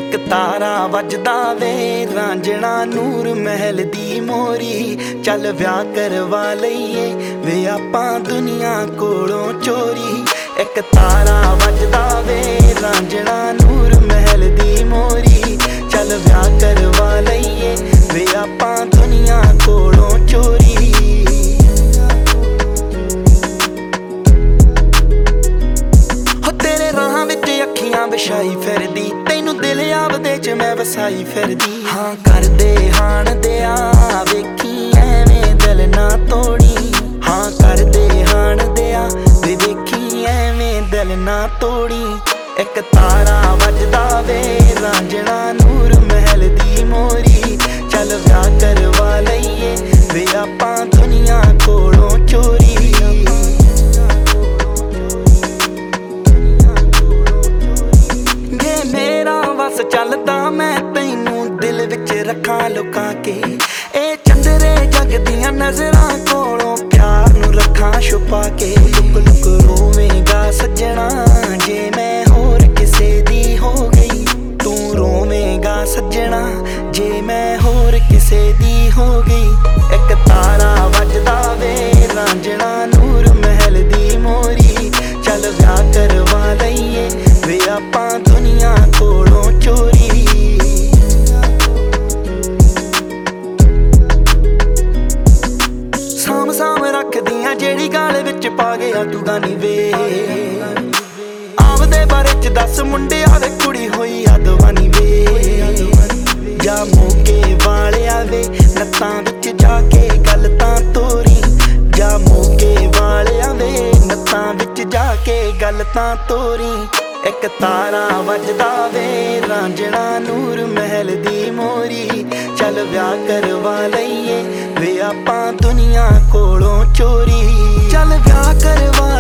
एक तारा वजदा वे रांझणा नूर महल दी मोरी। चल व्याह करवा लईए वे आपां दुनिया कोलों चोरी। एक तारा वजदा वे रांझणा नूर महल दी मोरी। चल व्याह करवा लईए वे आपां दुनिया कोलों चोरी। अखियां विछाई फिरदी तैनू दिल आपदे च मैं वसाई फिरदी। हाँ करदे हाण दिया वेखी एवें दिल ना तोड़ी। हाँ करदे हाण दिया वे वेखी एवें दिल ना तोड़ी। एक तारा वजदा वे रांझणा नूर महल दी मोरी। चल व्याह करवा लईए वे आपां दुनिया कोलों चोरी। चलदा मैं तैनू दिल विच रखा लुका के। ए चंदरे जग दियां नजरां कोलों प्यार नू रखा छुपा के। लुक लुक रोवेगा सजना जे मैं होर किसे दी हो गई। तू रोवेगा सजना जे मैं होर किसे दी हो गई। एक तारा वजदा वे रांझणा नूर महल दी मोरी। चल व्याह करवा लईए वे आपां दुनिया कोलों चोरी। साम साम रखदियां जेड़ी गाल विच पा गया तू गानी वे। आपदे बारे च दस मुंडिया वे कुड़ी होई अदवानी वे। जा मोके वालिया वे नत्तां विच जाके गल तां तोरी। जा मोके वालिया वे नत्तां विच जाके गल तां तोरी। एक तारा वजदा वे रांझणा नूर महल दी मोरी। चल व्याह करवा लईए वे आपां दुनिया कोलों चोरी। चल व्याह करवा